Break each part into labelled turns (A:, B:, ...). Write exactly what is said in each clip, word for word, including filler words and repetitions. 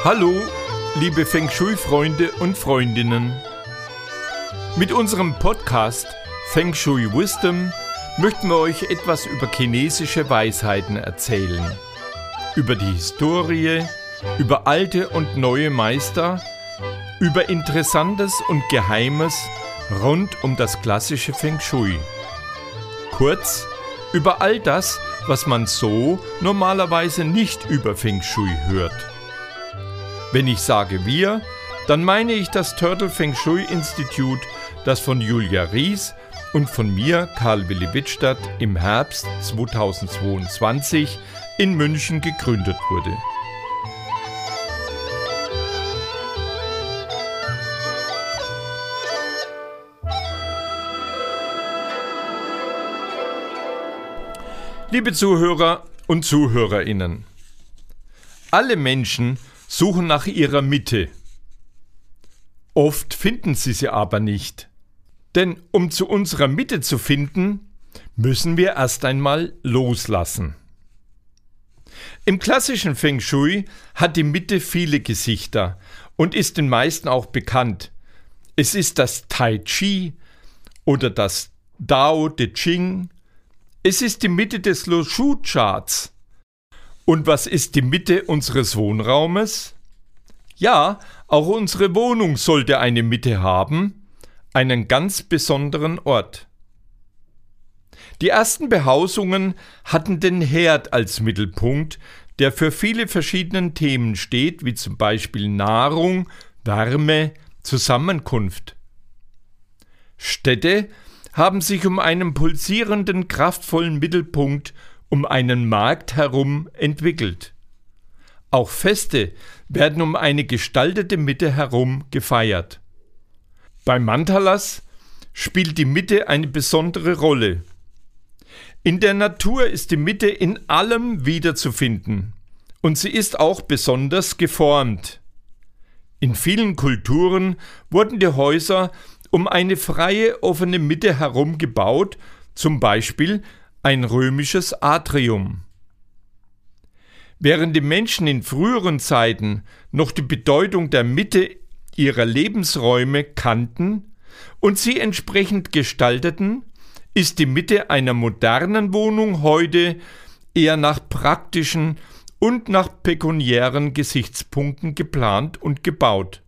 A: Hallo, liebe Feng Shui-Freunde und Freundinnen. Mit unserem Podcast Feng Shui Wisdom möchten wir euch etwas über chinesische Weisheiten erzählen. Über die Historie, über alte und neue Meister, über Interessantes und Geheimes rund um das klassische Feng Shui. Kurz, über all das, was man so normalerweise nicht über Feng Shui hört. Wenn ich sage wir, dann meine ich das Turtle Feng Shui Institute, das von Julia Ries und von mir, Karl Willi Wittstadt, im Herbst zweitausendzweiundzwanzig in München gegründet wurde. Liebe Zuhörer und Zuhörerinnen, alle Menschen suchen nach ihrer Mitte. Oft finden sie sie aber nicht. Denn um zu unserer Mitte zu finden, müssen wir erst einmal loslassen. Im klassischen Feng Shui hat die Mitte viele Gesichter und ist den meisten auch bekannt. Es ist das Tai Chi oder das Dao De Ching. Es ist die Mitte des Lo Shu Charts. Und was ist die Mitte unseres Wohnraumes? Ja, auch unsere Wohnung sollte eine Mitte haben, einen ganz besonderen Ort. Die ersten Behausungen hatten den Herd als Mittelpunkt, der für viele verschiedene Themen steht, wie zum Beispiel Nahrung, Wärme, Zusammenkunft. Städte haben sich um einen pulsierenden, kraftvollen Mittelpunkt um einen Markt herum entwickelt. Auch Feste werden um eine gestaltete Mitte herum gefeiert. Bei Mandalas spielt die Mitte eine besondere Rolle. In der Natur ist die Mitte in allem wiederzufinden und sie ist auch besonders geformt. In vielen Kulturen wurden die Häuser um eine freie, offene Mitte herum gebaut, zum Beispiel ein römisches Atrium. Während die Menschen in früheren Zeiten noch die Bedeutung der Mitte ihrer Lebensräume kannten und sie entsprechend gestalteten, ist die Mitte einer modernen Wohnung heute eher nach praktischen und nach pekuniären Gesichtspunkten geplant und gebaut.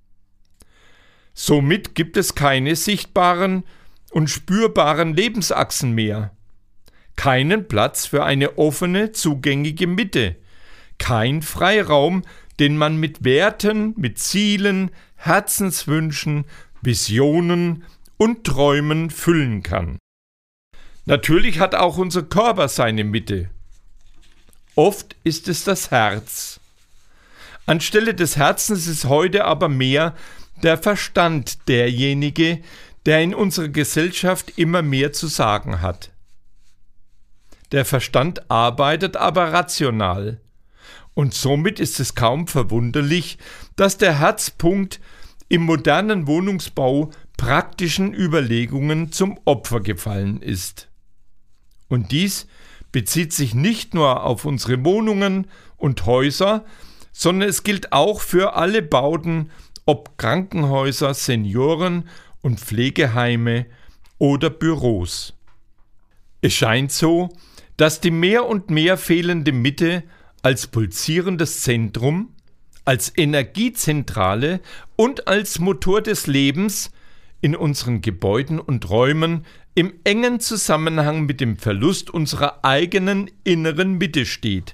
A: Somit gibt es keine sichtbaren und spürbaren Lebensachsen mehr. Keinen Platz für eine offene, zugängige Mitte. Kein Freiraum, den man mit Werten, mit Zielen, Herzenswünschen, Visionen und Träumen füllen kann. Natürlich hat auch unser Körper seine Mitte. Oft ist es das Herz. Anstelle des Herzens ist heute aber mehr der Verstand derjenige, der in unserer Gesellschaft immer mehr zu sagen hat. Der Verstand arbeitet aber rational. Und somit ist es kaum verwunderlich, dass der Herzpunkt im modernen Wohnungsbau praktischen Überlegungen zum Opfer gefallen ist. Und dies bezieht sich nicht nur auf unsere Wohnungen und Häuser, sondern es gilt auch für alle Bauten, ob Krankenhäuser, Senioren- und Pflegeheime oder Büros. Es scheint so, dass die mehr und mehr fehlende Mitte als pulsierendes Zentrum, als Energiezentrale und als Motor des Lebens in unseren Gebäuden und Räumen im engen Zusammenhang mit dem Verlust unserer eigenen inneren Mitte steht.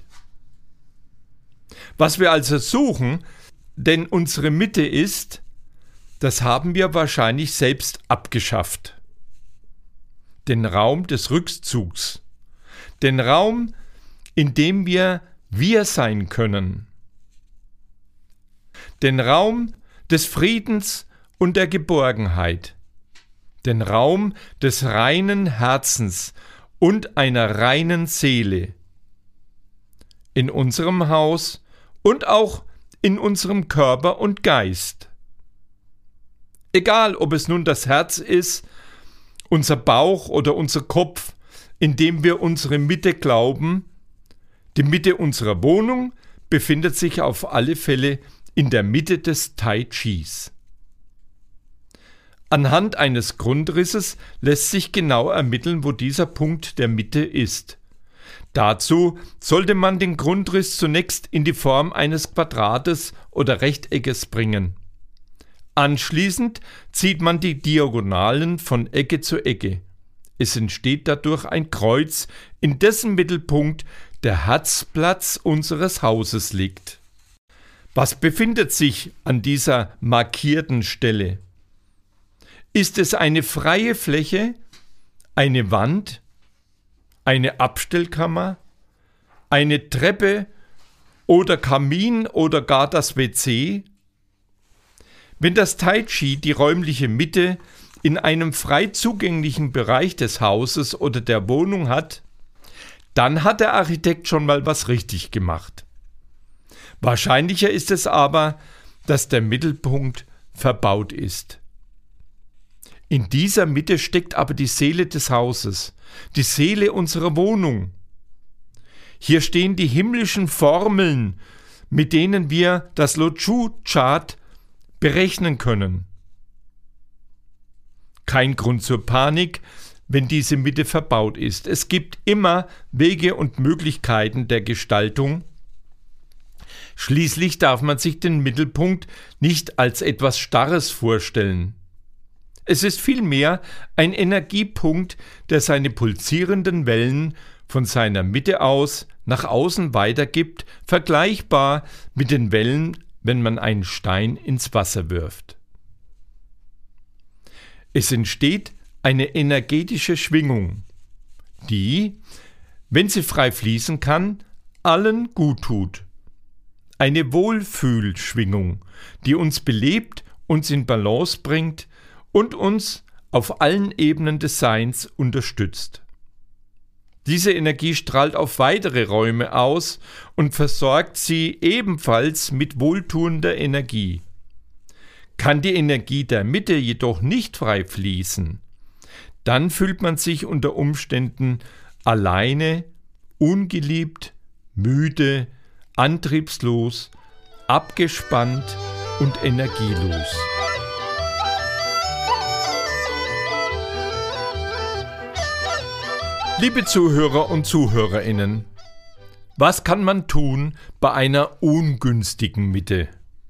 A: Was wir also suchen, denn unsere Mitte ist, das haben wir wahrscheinlich selbst abgeschafft. Den Raum des Rückzugs. Den Raum, in dem wir wir sein können. Den Raum des Friedens und der Geborgenheit. Den Raum des reinen Herzens und einer reinen Seele. In unserem Haus und auch in unserem Körper und Geist. Egal, ob es nun das Herz ist, unser Bauch oder unser Kopf, in dem wir unsere Mitte glauben, die Mitte unserer Wohnung befindet sich auf alle Fälle in der Mitte des Tai Chis. Anhand eines Grundrisses lässt sich genau ermitteln, wo dieser Punkt der Mitte ist. Dazu sollte man den Grundriss zunächst in die Form eines Quadrates oder Rechteckes bringen. Anschließend zieht man die Diagonalen von Ecke zu Ecke. Es entsteht dadurch ein Kreuz, in dessen Mittelpunkt der Herzplatz unseres Hauses liegt. Was befindet sich an dieser markierten Stelle? Ist es eine freie Fläche, eine Wand, eine Abstellkammer, eine Treppe oder Kamin oder gar das W C? Wenn das Tai Chi die räumliche Mitte in einem frei zugänglichen Bereich des Hauses oder der Wohnung hat, dann hat der Architekt schon mal was richtig gemacht. Wahrscheinlicher ist es aber, dass der Mittelpunkt verbaut ist. In dieser Mitte steckt aber die Seele des Hauses, die Seele unserer Wohnung. Hier stehen die himmlischen Formeln, mit denen wir das Lo-Chu-Chart berechnen können. Kein Grund zur Panik, wenn diese Mitte verbaut ist. Es gibt immer Wege und Möglichkeiten der Gestaltung. Schließlich darf man sich den Mittelpunkt nicht als etwas Starres vorstellen. Es ist vielmehr ein Energiepunkt, der seine pulsierenden Wellen von seiner Mitte aus nach außen weitergibt, vergleichbar mit den Wellen, wenn man einen Stein ins Wasser wirft. Es entsteht eine energetische Schwingung, die, wenn sie frei fließen kann, allen gut tut. Eine Wohlfühlschwingung, die uns belebt, uns in Balance bringt und uns auf allen Ebenen des Seins unterstützt. Diese Energie strahlt auf weitere Räume aus und versorgt sie ebenfalls mit wohltuender Energie. Kann die Energie der Mitte jedoch nicht frei fließen, dann fühlt man sich unter Umständen alleine, ungeliebt, müde, antriebslos, abgespannt und energielos. Liebe Zuhörer und Zuhörerinnen, was kann man tun bei einer ungünstigen Mitte?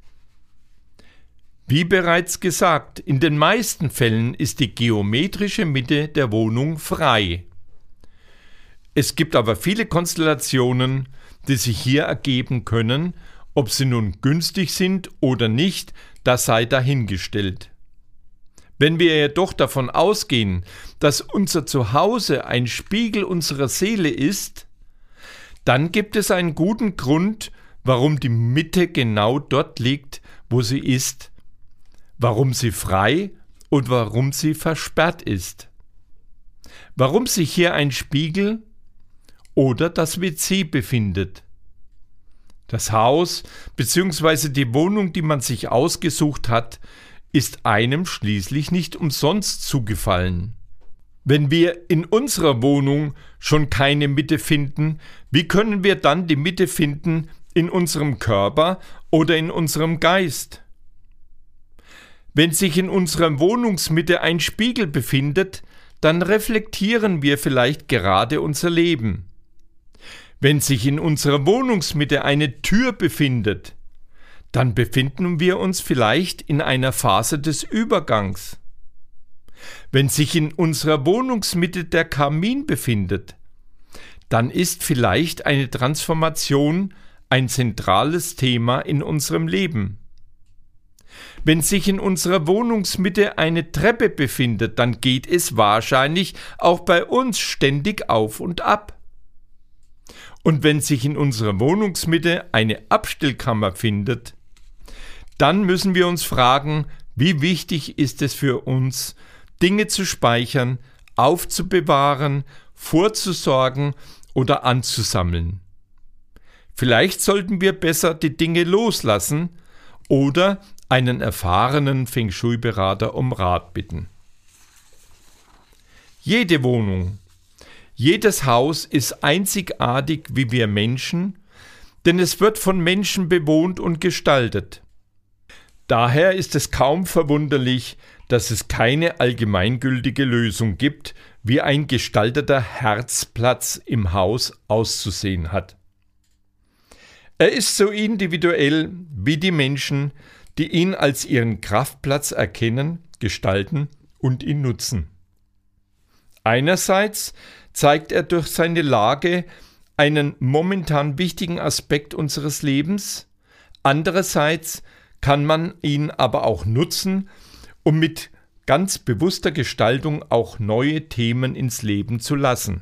A: Wie bereits gesagt, in den meisten Fällen ist die geometrische Mitte der Wohnung frei. Es gibt aber viele Konstellationen, die sich hier ergeben können. Ob sie nun günstig sind oder nicht, das sei dahingestellt. Wenn wir jedoch davon ausgehen, dass unser Zuhause ein Spiegel unserer Seele ist, dann gibt es einen guten Grund, warum die Mitte genau dort liegt, wo sie ist, warum sie frei und warum sie versperrt ist. Warum sich hier ein Spiegel oder das W C befindet. Das Haus bzw. die Wohnung, die man sich ausgesucht hat, ist einem schließlich nicht umsonst zugefallen. Wenn wir in unserer Wohnung schon keine Mitte finden, wie können wir dann die Mitte finden in unserem Körper oder in unserem Geist? Wenn sich in unserer Wohnungsmitte ein Spiegel befindet, dann reflektieren wir vielleicht gerade unser Leben. Wenn sich in unserer Wohnungsmitte eine Tür befindet, dann befinden wir uns vielleicht in einer Phase des Übergangs. Wenn sich in unserer Wohnungsmitte der Kamin befindet, dann ist vielleicht eine Transformation ein zentrales Thema in unserem Leben. Wenn sich in unserer Wohnungsmitte eine Treppe befindet, dann geht es wahrscheinlich auch bei uns ständig auf und ab. Und wenn sich in unserer Wohnungsmitte eine Abstellkammer findet, dann müssen wir uns fragen, wie wichtig ist es für uns, Dinge zu speichern, aufzubewahren, vorzusorgen oder anzusammeln. Vielleicht sollten wir besser die Dinge loslassen oder einen erfahrenen Feng Shui-Berater um Rat bitten. Jede Wohnung, jedes Haus ist einzigartig wie wir Menschen, denn es wird von Menschen bewohnt und gestaltet. Daher ist es kaum verwunderlich, dass es keine allgemeingültige Lösung gibt, wie ein gestalteter Herzplatz im Haus auszusehen hat. Er ist so individuell wie die Menschen, die ihn als ihren Kraftplatz erkennen, gestalten und ihn nutzen. Einerseits zeigt er durch seine Lage einen momentan wichtigen Aspekt unseres Lebens, andererseits kann man ihn aber auch nutzen, um mit ganz bewusster Gestaltung auch neue Themen ins Leben zu lassen.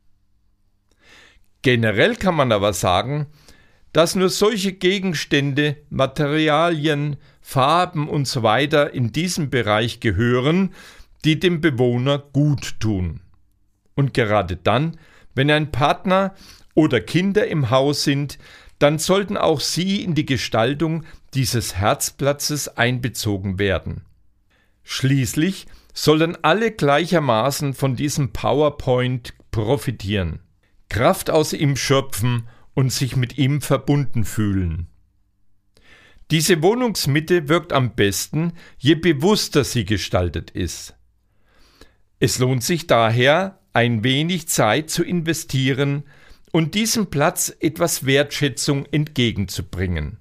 A: Generell kann man aber sagen, dass nur solche Gegenstände, Materialien, Farben und so weiter in diesem Bereich gehören, die dem Bewohner gut tun. Und gerade dann, wenn ein Partner oder Kinder im Haus sind, dann sollten auch sie in die Gestaltung dieses Herzplatzes einbezogen werden. Schließlich sollen alle gleichermaßen von diesem PowerPoint profitieren, Kraft aus ihm schöpfen und sich mit ihm verbunden fühlen. Diese Wohnungsmitte wirkt am besten, je bewusster sie gestaltet ist. Es lohnt sich daher, ein wenig Zeit zu investieren und diesem Platz etwas Wertschätzung entgegenzubringen.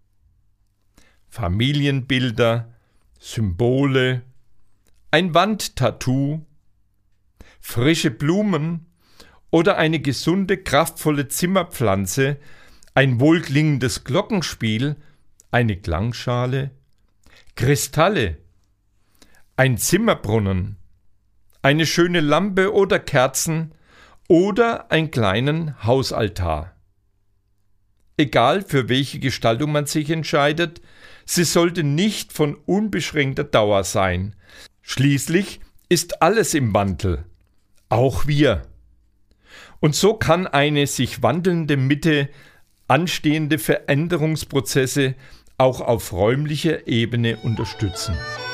A: Familienbilder, Symbole, ein Wandtattoo, frische Blumen oder eine gesunde, kraftvolle Zimmerpflanze, ein wohlklingendes Glockenspiel, eine Klangschale, Kristalle, ein Zimmerbrunnen, eine schöne Lampe oder Kerzen oder einen kleinen Hausaltar. Egal für welche Gestaltung man sich entscheidet, sie sollte nicht von unbeschränkter Dauer sein. Schließlich ist alles im Wandel, auch wir. Und so kann eine sich wandelnde Mitte anstehende Veränderungsprozesse auch auf räumlicher Ebene unterstützen.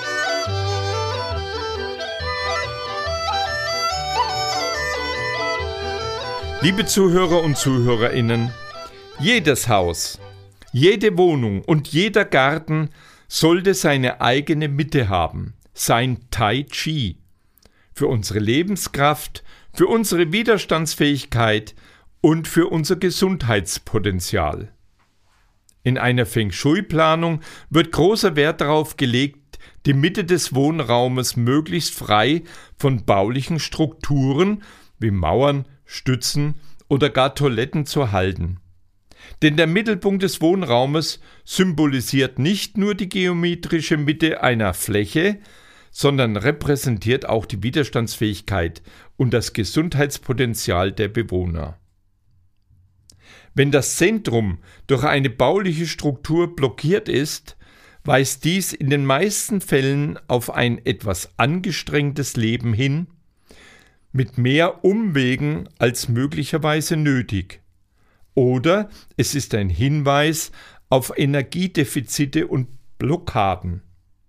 A: Liebe Zuhörer und Zuhörerinnen, jedes Haus, jede Wohnung und jeder Garten sollte seine eigene Mitte haben, sein Tai Chi, für unsere Lebenskraft, für unsere Widerstandsfähigkeit und für unser Gesundheitspotenzial. In einer Feng Shui-Planung wird großer Wert darauf gelegt, die Mitte des Wohnraumes möglichst frei von baulichen Strukturen wie Mauern, Stützen oder gar Toiletten zu halten. Denn der Mittelpunkt des Wohnraumes symbolisiert nicht nur die geometrische Mitte einer Fläche, sondern repräsentiert auch die Widerstandsfähigkeit und das Gesundheitspotenzial der Bewohner. Wenn das Zentrum durch eine bauliche Struktur blockiert ist, weist dies in den meisten Fällen auf ein etwas angestrengtes Leben hin, mit mehr Umwegen als möglicherweise nötig. Oder es ist ein Hinweis auf Energiedefizite und Blockaden.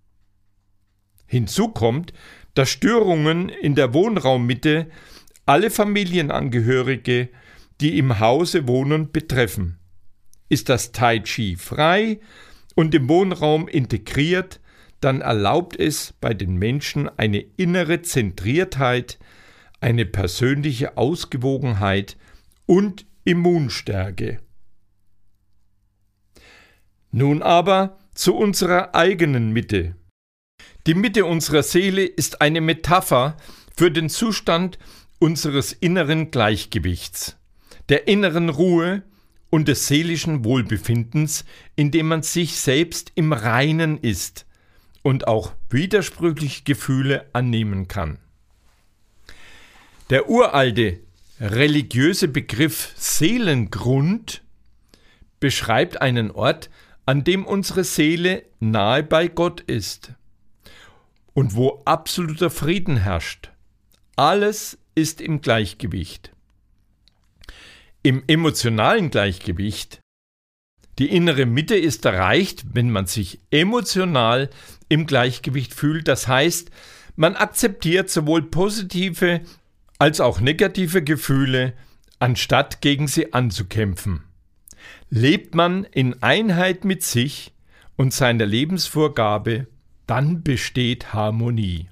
A: Hinzu kommt, dass Störungen in der Wohnraummitte alle Familienangehörige, die im Hause wohnen, betreffen. Ist das Tai Chi frei und im Wohnraum integriert, dann erlaubt es bei den Menschen eine innere Zentriertheit, eine persönliche Ausgewogenheit und Immunstärke. Nun aber zu unserer eigenen Mitte. Die Mitte unserer Seele ist eine Metapher für den Zustand unseres inneren Gleichgewichts, der inneren Ruhe und des seelischen Wohlbefindens, in dem man sich selbst im Reinen ist und auch widersprüchliche Gefühle annehmen kann. Der uralte religiöse Begriff Seelengrund beschreibt einen Ort, an dem unsere Seele nahe bei Gott ist und wo absoluter Frieden herrscht. Alles ist im Gleichgewicht. Im emotionalen Gleichgewicht. Die innere Mitte ist erreicht, wenn man sich emotional im Gleichgewicht fühlt. Das heißt, man akzeptiert sowohl positive als auch negative Gefühle, anstatt gegen sie anzukämpfen. Lebt man in Einheit mit sich und seiner Lebensvorgabe, dann besteht Harmonie.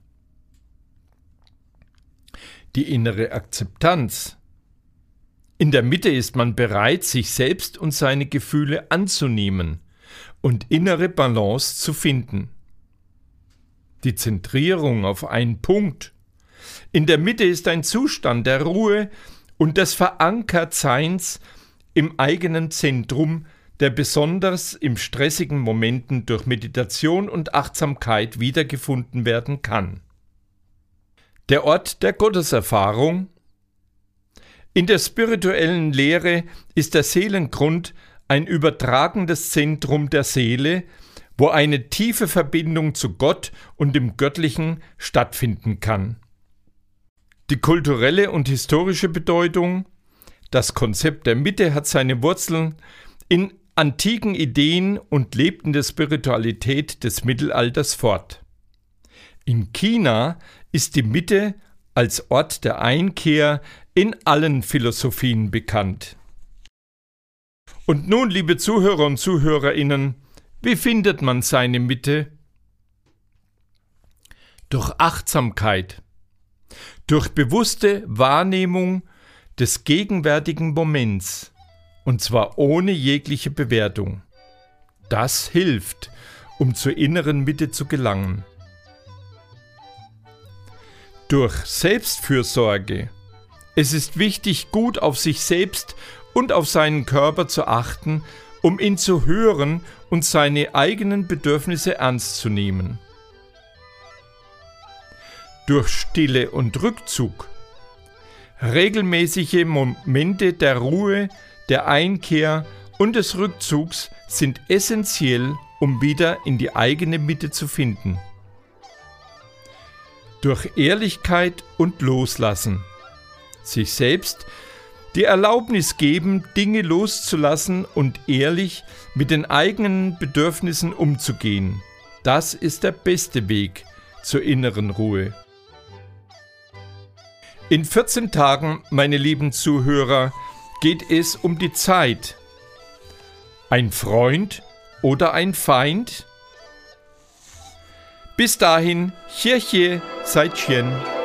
A: Die innere Akzeptanz. In der Mitte ist man bereit, sich selbst und seine Gefühle anzunehmen und innere Balance zu finden. Die Zentrierung auf einen Punkt. In der Mitte ist ein Zustand der Ruhe und des Verankertseins im eigenen Zentrum, der besonders in stressigen Momenten durch Meditation und Achtsamkeit wiedergefunden werden kann. Der Ort der Gotteserfahrung. In der spirituellen Lehre ist der Seelengrund ein übertragendes Zentrum der Seele, wo eine tiefe Verbindung zu Gott und dem Göttlichen stattfinden kann. Die kulturelle und historische Bedeutung. Das Konzept der Mitte hat seine Wurzeln in antiken Ideen und lebt in der Spiritualität des Mittelalters fort. In China ist die Mitte als Ort der Einkehr in allen Philosophien bekannt. Und nun, liebe Zuhörer und Zuhörerinnen, wie findet man seine Mitte? Durch Achtsamkeit, durch bewusste Wahrnehmung des gegenwärtigen Moments, und zwar ohne jegliche Bewertung. Das hilft, um zur inneren Mitte zu gelangen. Durch Selbstfürsorge. Es ist wichtig, gut auf sich selbst und auf seinen Körper zu achten, um ihn zu hören und seine eigenen Bedürfnisse ernst zu nehmen. Durch Stille und Rückzug. Regelmäßige Momente der Ruhe, der Einkehr und des Rückzugs sind essentiell, um wieder in die eigene Mitte zu finden. Durch Ehrlichkeit und Loslassen. Sich selbst die Erlaubnis geben, Dinge loszulassen und ehrlich mit den eigenen Bedürfnissen umzugehen. Das ist der beste Weg zur inneren Ruhe. In vierzehn Tagen, meine lieben Zuhörer, geht es um die Zeit. Ein Freund oder ein Feind? Bis dahin, Chie Chie, Sai Chien.